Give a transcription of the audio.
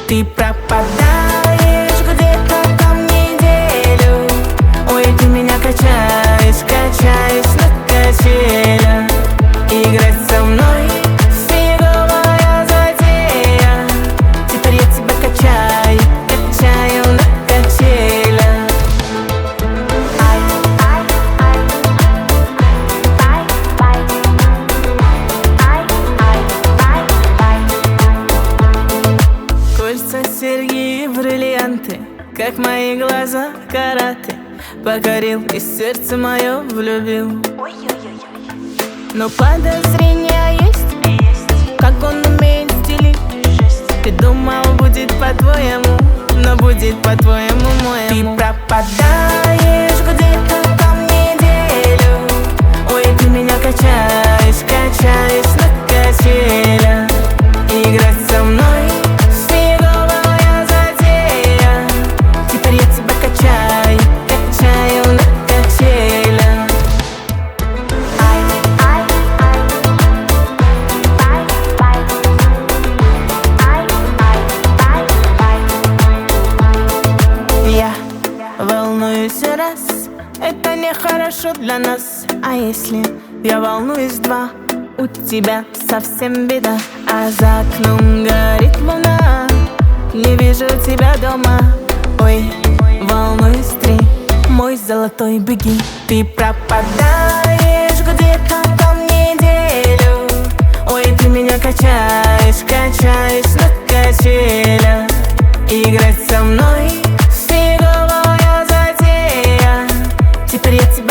Ты пропадаешь где-то там неделю. Ой, ты меня качаешь, качаешь на качелях. Играть со мной фиговая затея. Теперь я тебя качаю, качаю на качелях. Ай, ай, ай, ай, ай, ай, ай, ай, ай. Кольца, серьги и бриллианты, как мои глаза караты. Покорил и сердце мое влюбил. Но подозрения есть, как он умеет стелить. Ты думал, будет по-твоему, но будет по-твоему моему. Ты пропадаешь где-то там неделю. Ой, ты меня качаешь, качаешь на качелях. Играть со мной фиговая затея. Теперь я тебя качаю, качаю на качелях. Ай, ай, ай, ай, ай, ай, ай, ай, ай. Я волнуюсь раз, это нехорошо для нас. А если я волнуюсь два, у тебя совсем беда. А за окном горит луна, не вижу тебя дома. Ой, волнуюсь три, мой золотой, беги. Ты пропадаешь где-то там неделю. Ой, ты меня качаешь, качаешь на качелях. Играть со мной фиговая затея. Теперь я тебя